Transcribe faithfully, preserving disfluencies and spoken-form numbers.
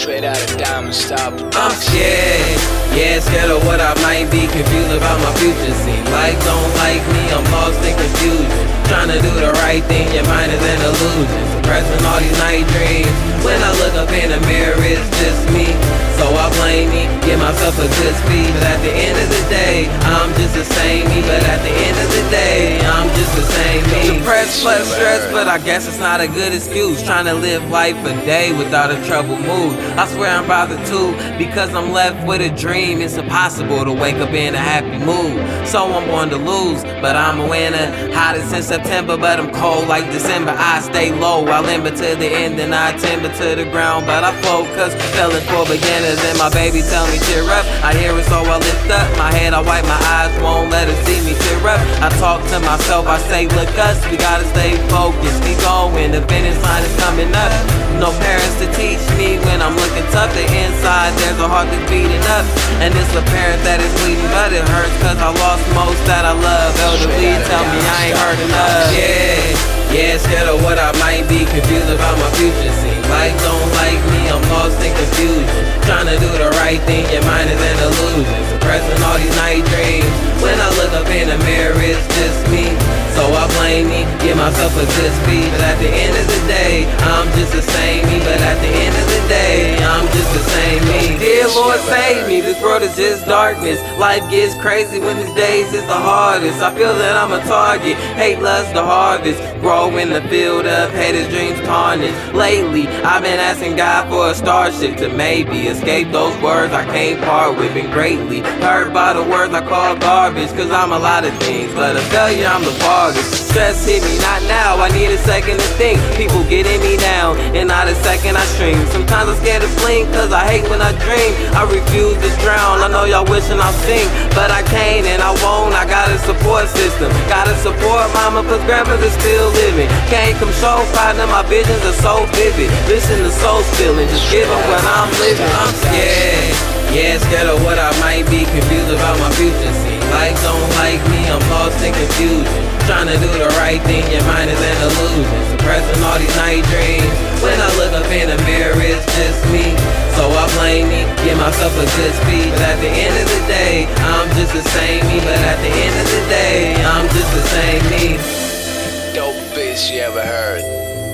Straight out of Diamond Star I'm Productions. scared, yeah, scared of what I might be. Confused about my future. Seem like don't like me, I'm lost in confusion. Trying to do the right thing, your mind is an illusion. Suppressing all these night dreams. When I look up in the mirror, it's just me. So I blame me, give myself a good speed. But at the end of the day, I'm just the same me. But at the end of the day, I'm just the same me. Depressed plus stressed, but I guess it's not a good excuse. Trying to live life a day without a troubled mood. I swear I'm bothered too, because I'm left with a dream. It's impossible to wake up in a happy mood. So I'm born to lose, but I'm a winner. Hottest in September, but I'm cold like December. I stay low, I limber to the end, and I timber to the ground. But I focus, failing for beginners. And my baby tell me cheer up. I hear it, so I lift up my head, I wipe my eyes, won't let her see me tear up. I talk to myself, I say, look us, we gotta stay focused. Keep going, the finish line is coming up. No parents to teach me when I'm looking tough. The inside, there's a heart that's beating up. And it's apparent that it's bleeding, but it hurts cause I lost most that I love. Elderly tell me I ain't heard enough. Yeah. Yeah, scared of what I might be, confused about my future. Seem like don't like me, I'm lost in confusion. Trying to do the right thing, your mind is an illusion. Suppressing all these night dreams. When I look up in the mirror, it's just me. So I blame me, give myself a good speed. But at the end of the day, I'm just the same me. But at the end of the day, I'm just the same me. Dear Lord, save me, this world is just darkness. Life gets crazy when these days is the hardest. I feel that I'm a target, hate loves the harvest. Grow in the field of haters' dreams tarnished. Lately, I've been asking God for a starship to maybe escape those words I can't part with. Been greatly hurt by the words I call garbage, cause I'm a lot of things, but a failure I'm the farthest. Stress hit me, not now, I need a second to think. People getting me down, and not a second I stream. Sometimes I'm scared to blink, cause I hate when I dream. I refuse to drown, I know y'all wishing I'll sing, but I can't and I won't. I got a support system, gotta support mama, cause grandmother's still living. Can't come show partner, my visions are so vivid. Listen to soul spilling, just give them what I'm living. I'm scared, yeah, scared of what I might be, confused about my future. Seem like don't like me, I'm lost in confusion. Trying to do the right thing, your mind is an illusion. Suppressing all these night dreams. When I look up in the mirror, it's just me. So I blame me, give myself a good speed. But at the end of the day, I'm just the same me. But at the end of the day, I'm just the same me. Dope bitch you ever heard.